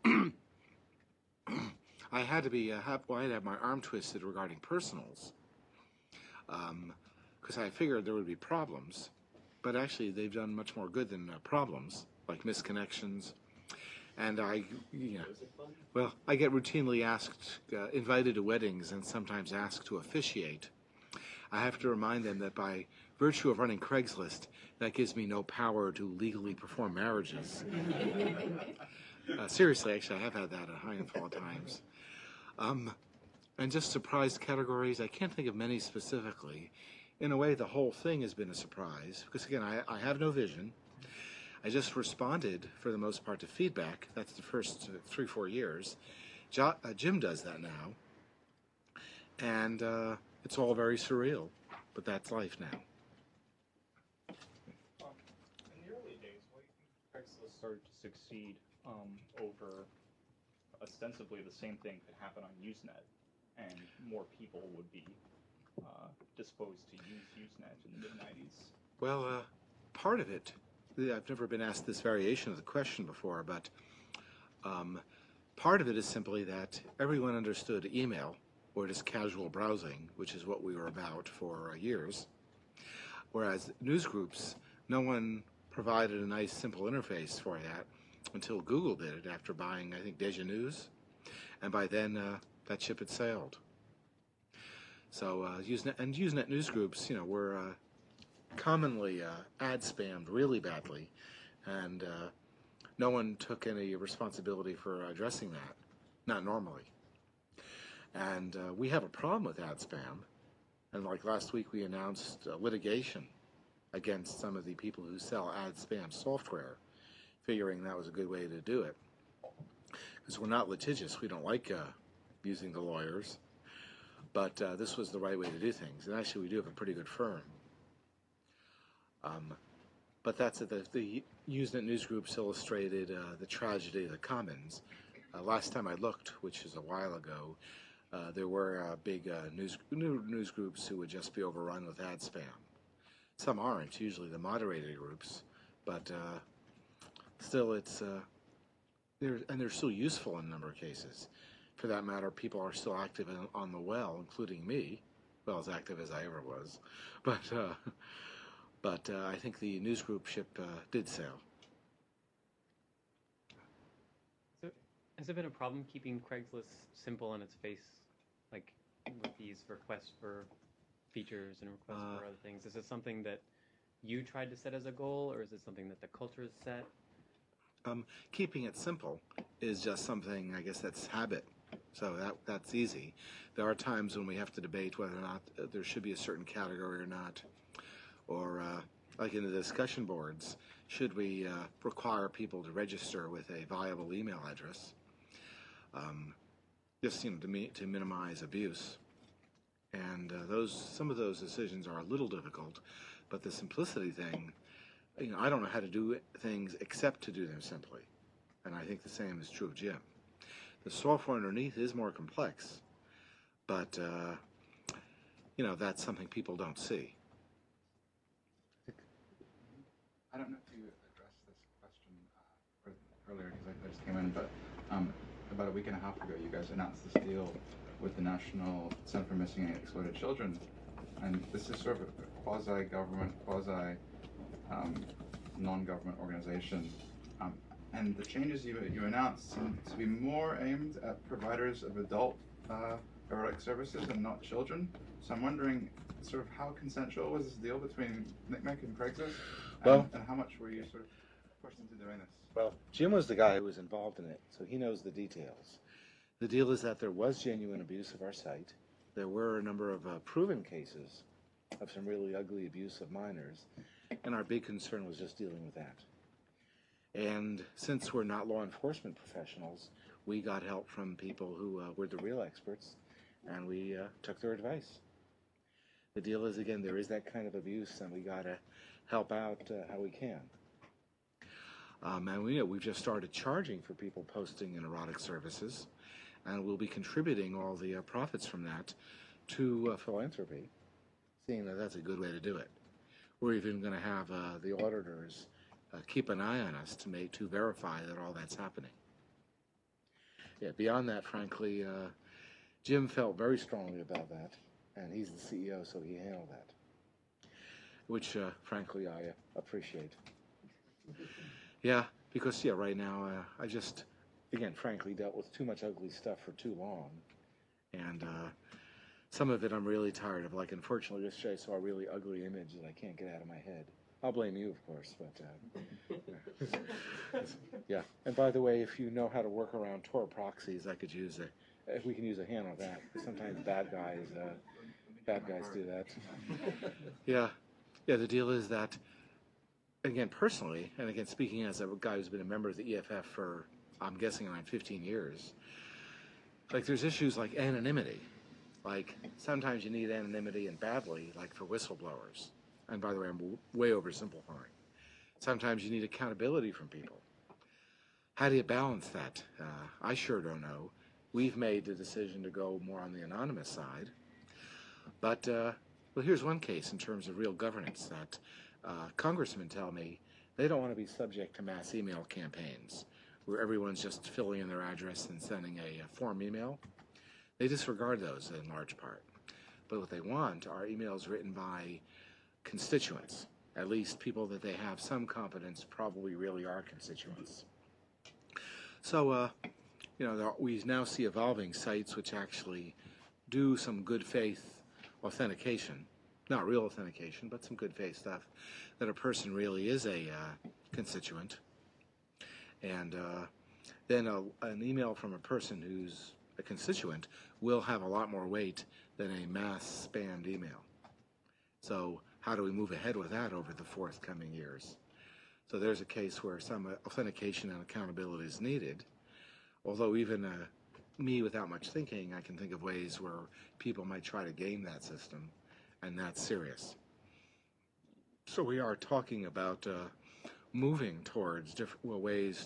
I had to be I'd have my arm twisted regarding personals, because I figured there would be problems, but actually they've done much more good than problems, like misconnections. And I get routinely asked, invited to weddings, and sometimes asked to officiate. I have to remind them that by virtue of running Craigslist, that gives me no power to legally perform marriages. Seriously, actually, I have had that a handful of times. And just surprise categories, I can't think of many specifically. In a way, the whole thing has been a surprise, because again, I have no vision. I just responded, for the most part, to feedback. That's the first 3-4 years. Jim does that now. And it's all very surreal, but that's life now. In the early days, why do you think Craigslist started to succeed over ostensibly the same thing could happen on Usenet, and more people would be disposed to use Usenet in the mid-90s? Well, part of it, I've never been asked this variation of the question before, but part of it is simply that everyone understood email, or just casual browsing, which is what we were about for years. Whereas newsgroups, no one provided a nice, simple interface for that until Google did it after buying, I think, Deja News. And by then, that ship had sailed. So Usenet newsgroups, were commonly ad spammed really badly, and no one took any responsibility for addressing that, not normally. And we have a problem with ad spam, and like last week we announced litigation against some of the people who sell ad spam software, figuring that was a good way to do it. Because we're not litigious, we don't like using the lawyers, but this was the right way to do things, and actually we do have a pretty good firm. But that's it. The Usenet newsgroups illustrated the tragedy of the commons. Last time I looked, which is a while ago, there were big news groups who would just be overrun with ad spam. Some aren't, usually the moderated groups, but still it's they're still useful in a number of cases. For that matter, people are still active on the well, including me, well, as active as I ever was. But I think the newsgroup ship did sail. So, has there been a problem keeping Craigslist simple on its face, like with these requests for features and requests for other things? Is it something that you tried to set as a goal, or is it something that the culture has set? Keeping it simple is just something, I guess, that's habit. So that's easy. There are times when we have to debate whether or not there should be a certain category or not. Or, like in the discussion boards, should we require people to register with a viable email address? Just to minimize abuse. And some of those decisions are a little difficult, but the simplicity thing, I don't know how to do things except to do them simply. And I think the same is true of Jim. The software underneath is more complex, but that's something people don't see. I don't know if you addressed this question earlier because I just came in, but about a week and a half ago, you guys announced this deal with the National Center for Missing and Exploited Children, and this is sort of a quasi-government, non-government organization. And the changes you announced seem to be more aimed at providers of adult erotic services and not children. So I'm wondering, sort of, how consensual was this deal between NCMEC and Craigslist? And how much were you sort of pushed into doing this? Well, Jim was the guy who was involved in it, so he knows the details. The deal is that there was genuine abuse of our site. There were a number of proven cases of some really ugly abuse of minors, and our big concern was just dealing with that. And since we're not law enforcement professionals, we got help from people who were the real experts, and we took their advice. The deal is, again, there is that kind of abuse, and we got to help out how we can. And we've just started charging for people posting in erotic services, and we'll be contributing all the profits from that to philanthropy, seeing that that's a good way to do it. We're even going to have the auditors keep an eye on us to verify that all that's happening. Yeah, beyond that, frankly, Jim felt very strongly about that, and he's the CEO, so he handled that, which, frankly, I appreciate. Yeah, because, right now, I just, again, frankly, dealt with too much ugly stuff for too long, and some of it I'm really tired of. Like, unfortunately, yesterday I saw a really ugly image that I can't get out of my head. I'll blame you, of course, but yeah. And by the way, if you know how to work around Tor proxies, I could use if we can use a hand on that, because sometimes bad guys do that. Yeah. The deal is that, again, personally, and again, speaking as a guy who's been a member of the EFF for, I'm guessing, around 15 years, like, there's issues like anonymity. Like, sometimes you need anonymity and badly, like for whistleblowers. And by the way, I'm way oversimplifying. Sometimes you need accountability from people. How do you balance that? I sure don't know. We've made the decision to go more on the anonymous side. But, well, here's one case in terms of real governance that congressmen tell me they don't want to be subject to mass email campaigns where everyone's just filling in their address and sending a form email. They disregard those in large part. But what they want are emails written by constituents, at least people that they have some confidence probably really are constituents. So, we now see evolving sites which actually do some good faith authentication, not real authentication, but some good faith stuff, that a person really is a constituent. And then an email from a person who's a constituent will have a lot more weight than a mass spammed email. So how do we move ahead with that over the forthcoming years? So there's a case where some authentication and accountability is needed, although even me, without much thinking, I can think of ways where people might try to game that system, and that's serious. So we are talking about moving towards different ways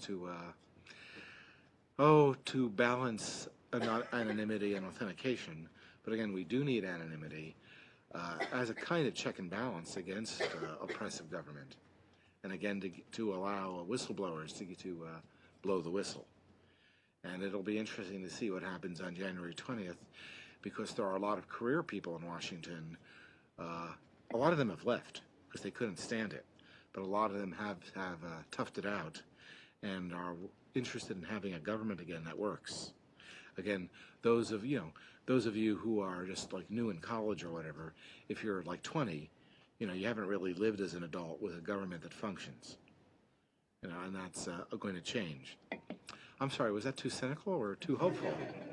to balance anonymity and authentication. But again, we do need anonymity as a kind of check and balance against oppressive government, and again to allow whistleblowers to blow the whistle. And it'll be interesting to see what happens on January 20th, because there are a lot of career people in Washington. A lot of them have left because they couldn't stand it, but a lot of them have toughed it out and are interested in having a government again that works. Again, those of you who are just like new in college or whatever, if you're like 20, you haven't really lived as an adult with a government that functions. And that's going to change. I'm sorry, was that too cynical or too hopeful?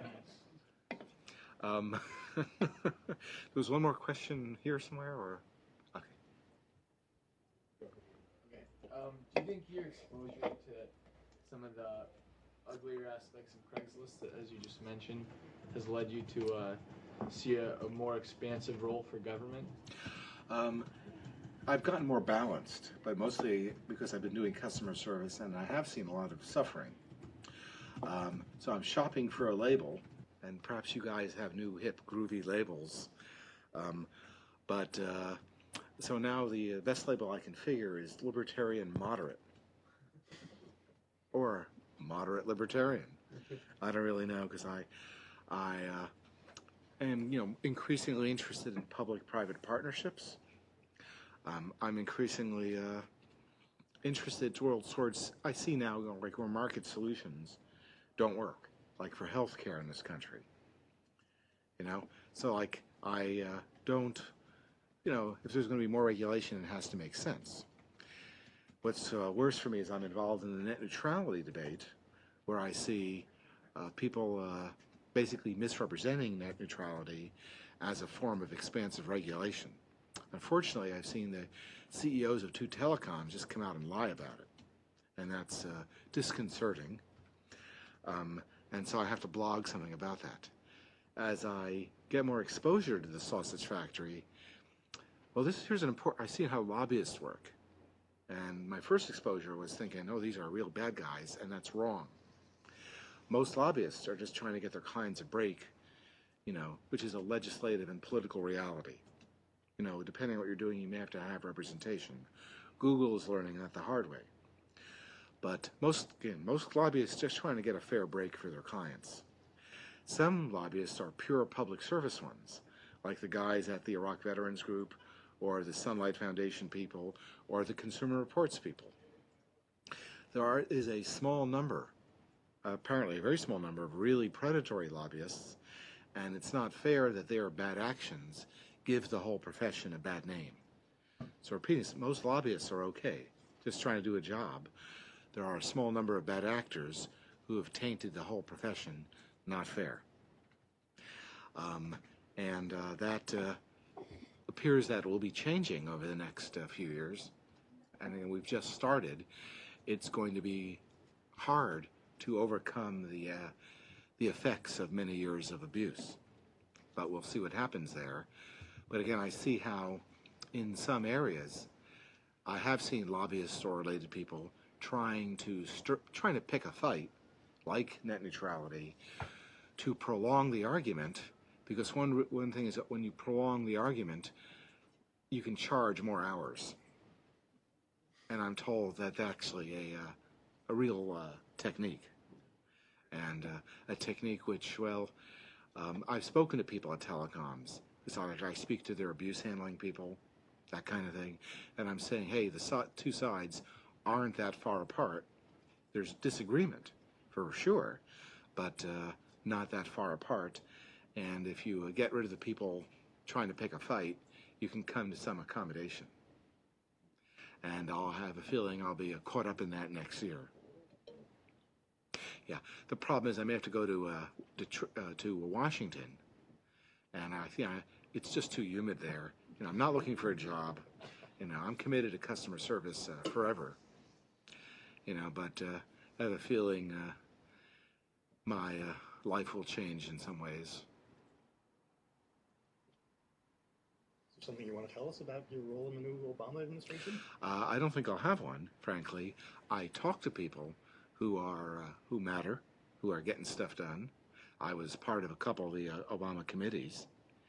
There was one more question here somewhere, or okay. Do you think your exposure to some of the uglier aspects of Craigslist, as you just mentioned, has led you to see a more expansive role for government? I've gotten more balanced, but mostly because I've been doing customer service and I have seen a lot of suffering. So I'm shopping for a label, and perhaps you guys have new hip groovy labels. So now the best label I can figure is libertarian moderate, or moderate libertarian. I don't really know, because I am increasingly interested in public-private partnerships. I'm increasingly interested towards I see now like where market solutions don't work, like for healthcare in this country. So like I don't, if there's going to be more regulation, it has to make sense. What's worse for me is I'm involved in the net neutrality debate, where I see people basically misrepresenting net neutrality as a form of expansive regulation. Unfortunately, I've seen the CEOs of two telecoms just come out and lie about it, and that's disconcerting. And so I have to blog something about that. As I get more exposure to the sausage factory, well, here's an important. I see how lobbyists work, and my first exposure was thinking, oh, these are real bad guys, and that's wrong. Most lobbyists are just trying to get their clients a break, which is a legislative and political reality. Depending on what you're doing, you may have to have representation. Google is learning that the hard way. But most lobbyists are just trying to get a fair break for their clients. Some lobbyists are pure public service ones, like the guys at the Iraq Veterans Group, or the Sunlight Foundation people, or the Consumer Reports people. There is a small number, apparently a very small number, of really predatory lobbyists, and it's not fair that their bad actions give the whole profession a bad name. So repeating, most lobbyists are okay, just trying to do a job. There are a small number of bad actors who have tainted the whole profession. Not fair. That appears that will be changing over the next few years. And we've just started. It's going to be hard to overcome the effects of many years of abuse. But we'll see what happens there. But again, I see how in some areas I have seen lobbyists or related people trying to pick a fight, like net neutrality, to prolong the argument, because one thing is that when you prolong the argument, you can charge more hours. And I'm told that's actually a real technique, and a technique which, I've spoken to people at telecoms. It's like I speak to their abuse handling people, that kind of thing, and I'm saying, hey, the two sides aren't that far apart. There's disagreement, for sure, but not that far apart. And if you get rid of the people trying to pick a fight, you can come to some accommodation. And I'll have a feeling I'll be caught up in that next year. Yeah, the problem is I may have to go to Washington, and it's just too humid there. I'm not looking for a job. I'm committed to customer service forever. But I have a feeling my life will change in some ways. Is there something you want to tell us about your role in the new Obama administration? I don't think I'll have one, frankly. I talk to people who matter, who are getting stuff done. I was part of a couple of the Obama committees.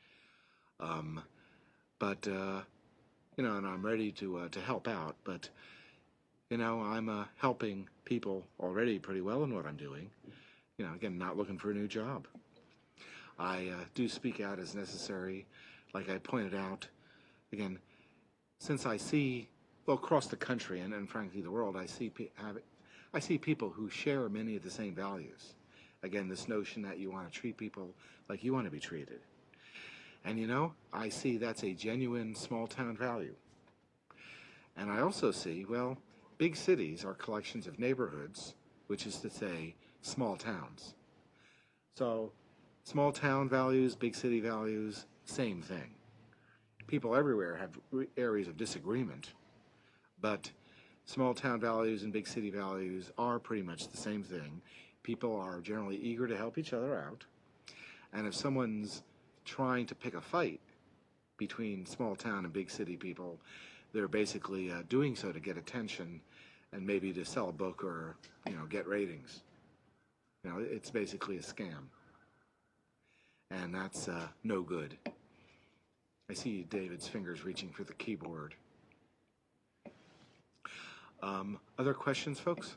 And I'm ready to help out. But, I'm helping people already pretty well in what I'm doing. Again, not looking for a new job. I do speak out as necessary. Like I pointed out, again, since I see, across the country and frankly the world, I see people who share many of the same values. Again, this notion that you want to treat people like you want to be treated. And I see that's a genuine small town value. And I also see, big cities are collections of neighborhoods, which is to say, small towns. So, small town values, big city values, same thing. People everywhere have areas of disagreement, but small town values and big city values are pretty much the same thing. People are generally eager to help each other out, and if someone's trying to pick a fight between small town and big city people, they're basically doing so to get attention and maybe to sell a book or get ratings. It's basically a scam, and that's no good. I see David's fingers reaching for the keyboard. Other questions, folks?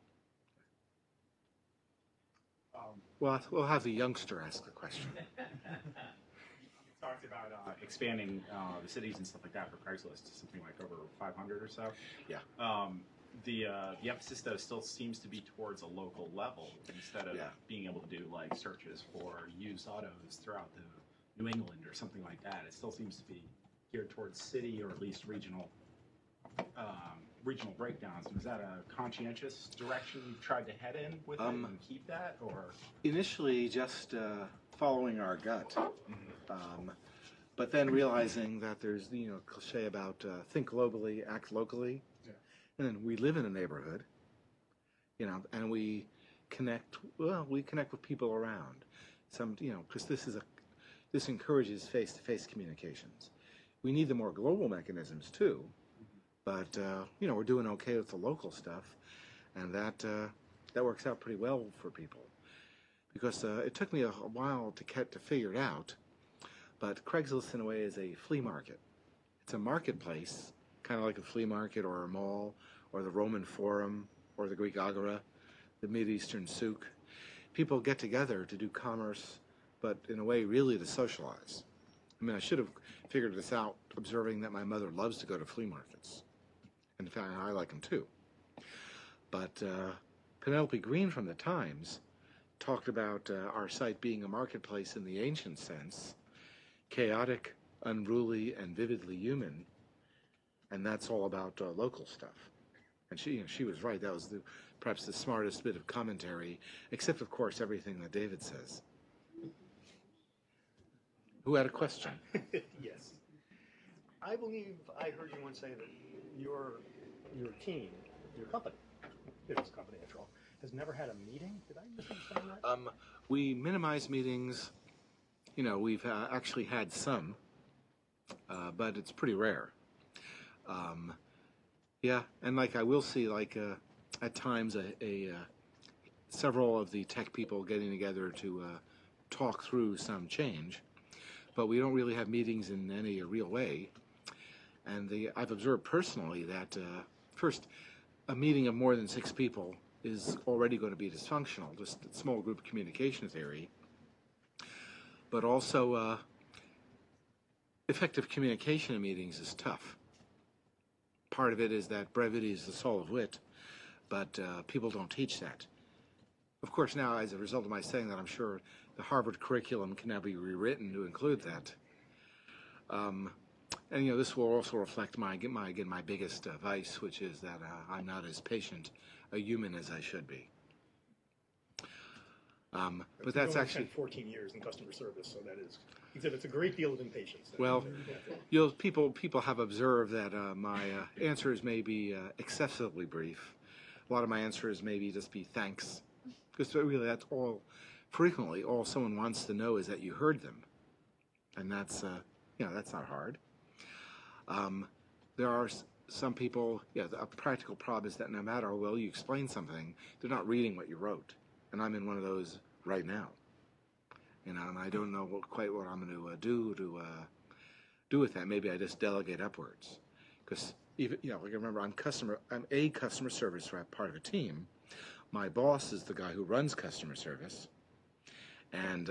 We'll have the youngster ask the question. Talked about expanding the cities and stuff like that for Craigslist, something like over 500 or so. Yeah. The emphasis though still seems to be towards a local level instead of being able to do like searches for used autos throughout the New England or something like that. It still seems to be geared towards city or at least regional regional breakdowns. Was that a conscientious direction you've tried to head in with it and keep that, or? Initially, just following our gut, but then realizing that there's cliche about think globally, act locally, and then we live in a neighborhood, and we connect. Well, we connect with people around. Because this encourages face-to-face communications. We need the more global mechanisms too, but we're doing okay with the local stuff, and that works out pretty well for people. Because it took me a while to figure it out, but Craigslist in a way is a flea market. It's a marketplace, kind of like a flea market or a mall or the Roman Forum or the Greek Agora, the Mideastern souk. People get together to do commerce, but in a way really to socialize. I mean, I should have figured this out observing that my mother loves to go to flea markets. In fact, I like them too. But Penelope Green from the Times talked about our site being a marketplace in the ancient sense, chaotic, unruly, and vividly human, and that's all about local stuff. And she was right. That was perhaps the smartest bit of commentary, except, of course, everything that David says. Who had a question? Yes. I believe I heard you once say that your team, your company, business company after all, has never had a meeting. Did I misunderstand that? We minimize meetings. We've actually had some, but it's pretty rare. Yeah, and I will see at times several of the tech people getting together to talk through some change, but we don't really have meetings in any real way. And I've observed personally that first, a meeting of more than 6 people is already going to be dysfunctional, just a small group communication theory. But also, effective communication in meetings is tough. Part of it is that brevity is the soul of wit, but people don't teach that. Of course, now, as a result of my saying that, I'm sure the Harvard curriculum can now be rewritten to include that. And this will also reflect my biggest vice, which is that I'm not as patient a human as I should be. But that's actually spent 14 years in customer service, so that is. He said it's a great deal of impatience. Well, people have observed that my answers may be excessively brief. A lot of my answers may just be thanks, because really that's all. Frequently, all someone wants to know is that you heard them, and that's that's not hard. There are some people. A practical problem is that no matter how well you explain something, they're not reading what you wrote, and I'm in one of those right now. And I don't know quite what I'm going to do with that. Maybe I just delegate upwards, because remember, I'm a customer service rep, part of a team. My boss is the guy who runs customer service, and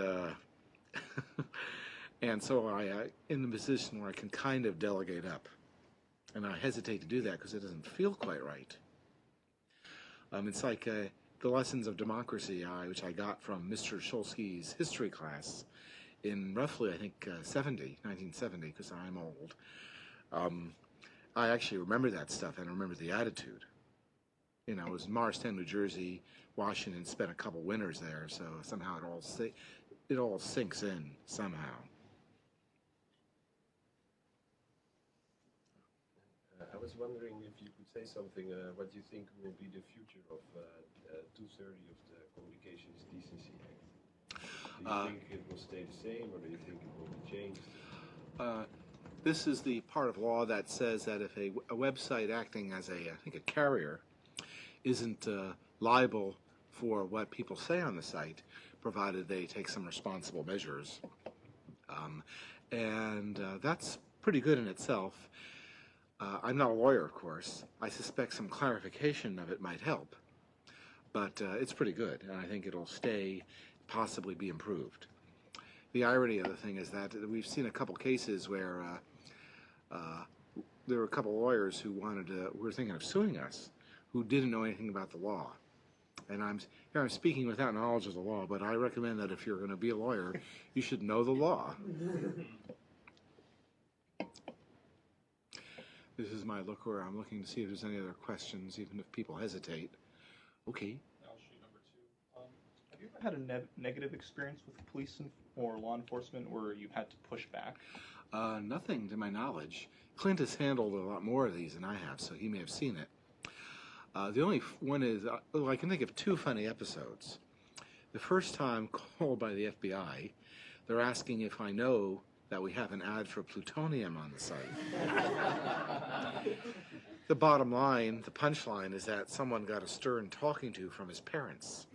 and so I in the position where I can kind of delegate up, and I hesitate to do that because it doesn't feel quite right. It's like the lessons of democracy, which I got from Mr. Shulsky's history class in roughly, I think, 1970, because I'm old. I actually remember that stuff, and I remember the attitude. It was Morristown, New Jersey, Washington, spent a couple winters there, so somehow it all sinks in somehow. I was wondering if you could say something, what you think will be the future of 230 of the Communications Decency Act. Do you think it will stay the same, or do you think it will be changed? This is the part of law that says that if a website acting as a carrier isn't liable for what people say on the site, provided they take some responsible measures. And that's pretty good in itself. I'm not a lawyer, of course. I suspect some clarification of it might help. But it's pretty good, and I think it'll stay, possibly be improved. The irony of the thing is that we've seen a couple cases where there were a couple lawyers who were thinking of suing us, who didn't know anything about the law. And I'm speaking without knowledge of the law, but I recommend that if you're going to be a lawyer, you should know the law. This is my look where I'm looking to see if there's any other questions, even if people hesitate. Okay. I'll shoot number 2. Have you ever had a negative experience with police or law enforcement where you've had to push back? Nothing to my knowledge. Clint has handled a lot more of these than I have, so he may have seen it. The only one is, I can think of 2 funny episodes. The first time called by the FBI, they're asking if I know that we have an ad for plutonium on the site. The bottom line, the punchline, is that someone got a stern talking to from his parents.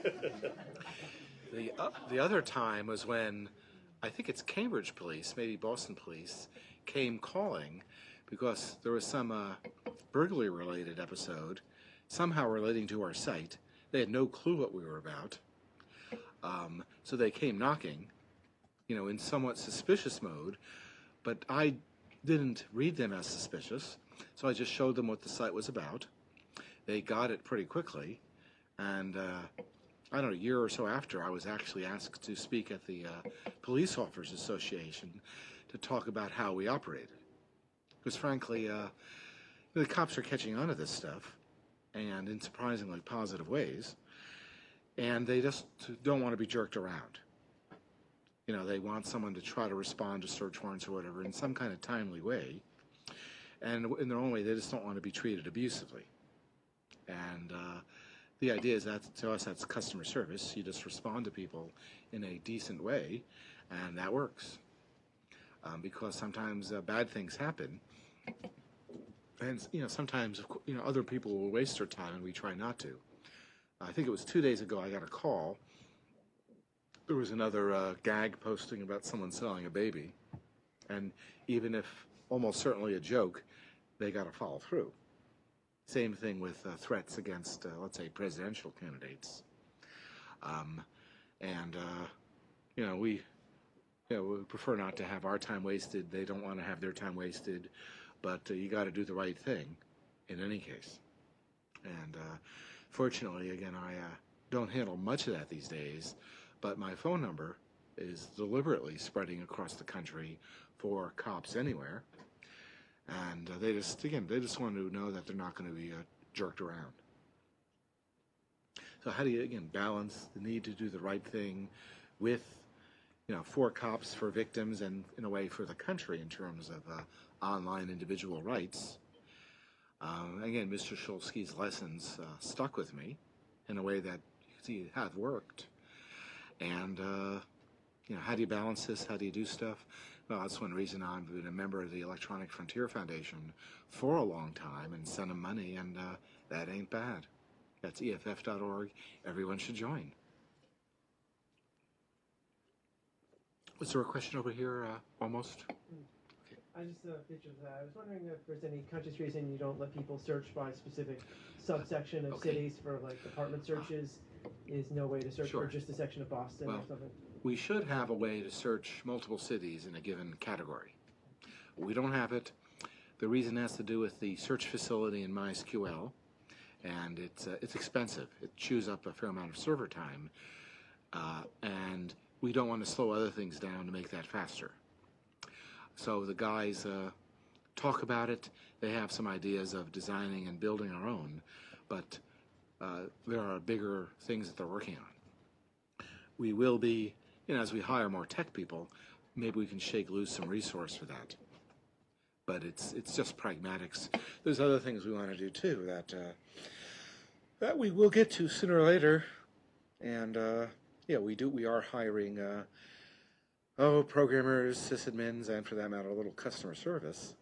The other time was when, I think it's Cambridge police, maybe Boston police, came calling because there was some burglary-related episode, somehow relating to our site. They had no clue what we were about. So they came knocking, in somewhat suspicious mode, but I didn't read them as suspicious, so I just showed them what the site was about. They got it pretty quickly, and I don't know, a year or so after, I was actually asked to speak at the Police Officers Association to talk about how we operated. Because frankly, the cops are catching on to this stuff, and in surprisingly positive ways, and they just don't want to be jerked around. They want someone to try to respond to search warrants or whatever in some kind of timely way. And in their own way, they just don't want to be treated abusively. And the idea is that, to us, that's customer service. You just respond to people in a decent way, and that works. Because sometimes bad things happen. And, sometimes, other people will waste their time, and we try not to. I think it was 2 days ago I got a call. There was another gag posting about someone selling a baby. And even if almost certainly a joke, they got to follow through. Same thing with threats against, let's say, presidential candidates. We prefer not to have our time wasted. They don't want to have their time wasted. But you got to do the right thing in any case. And fortunately, again, I don't handle much of that these days. But my phone number is deliberately spreading across the country for cops anywhere. And they just want to know that they're not going to be jerked around. So how do you, again, balance the need to do the right thing with, for cops, for victims, and in a way for the country in terms of online individual rights? Again, Mr. Shulsky's lessons stuck with me in a way that you can see have worked. And, how do you balance this? How do you do stuff? Well, that's one reason I've been a member of the Electronic Frontier Foundation for a long time and sent them money, and that ain't bad. That's EFF.org. Everyone should join. Was there a question over here, almost? I just pictured that. I was wondering if there's any conscious reason you don't let people search by specific subsection of cities for apartment searches. Is no way to search for just a section of Boston or something? We should have a way to search multiple cities in a given category. We don't have it. The reason has to do with the search facility in MySQL, and it's expensive. It chews up a fair amount of server time, and we don't want to slow other things down to make that faster. So the guys talk about it. They have some ideas of designing and building our own, but there are bigger things that they're working on. We will be, as we hire more tech people, maybe we can shake loose some resource for that. But it's just pragmatics. There's other things we want to do too that we will get to sooner or later, and we are hiring programmers, sysadmins, and for that matter, a little customer service.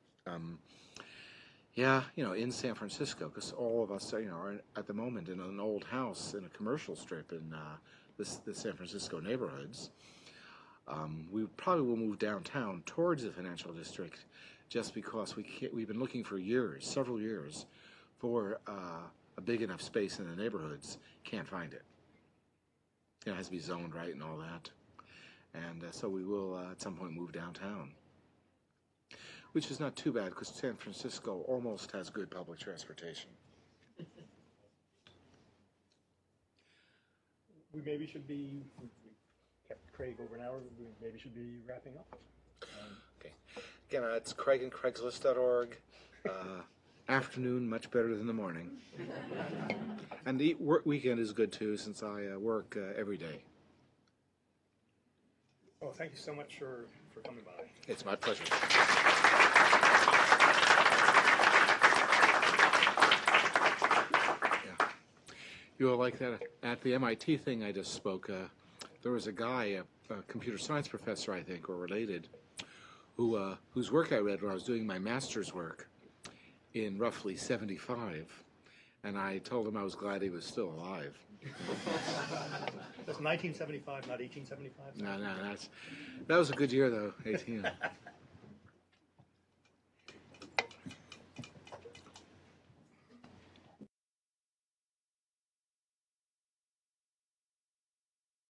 In San Francisco, because all of us, are at the moment in an old house in a commercial strip in the San Francisco neighborhoods. We probably will move downtown towards the financial district, just because we've been looking for several years, for a big enough space in the neighborhoods. Can't find it. It has to be zoned right and all that. And so we will at some point move downtown, which is not too bad because San Francisco almost has good public transportation. We maybe should be, we kept Craig over an hour, we maybe should be wrapping up. Okay. Again, it's Craig and Craigslist.org. Afternoon, much better than the morning. And the weekend is good too, since I work every day. Oh, thank you so much for coming by. It's my pleasure. Yeah. You'll like that. At the MIT thing I just spoke, there was a guy, a computer science professor, I think, or related, whose work I read when I was doing my master's work in roughly 75, and I told him I was glad he was still alive. That's 1975, not 1875? No, that was a good year, though, 18.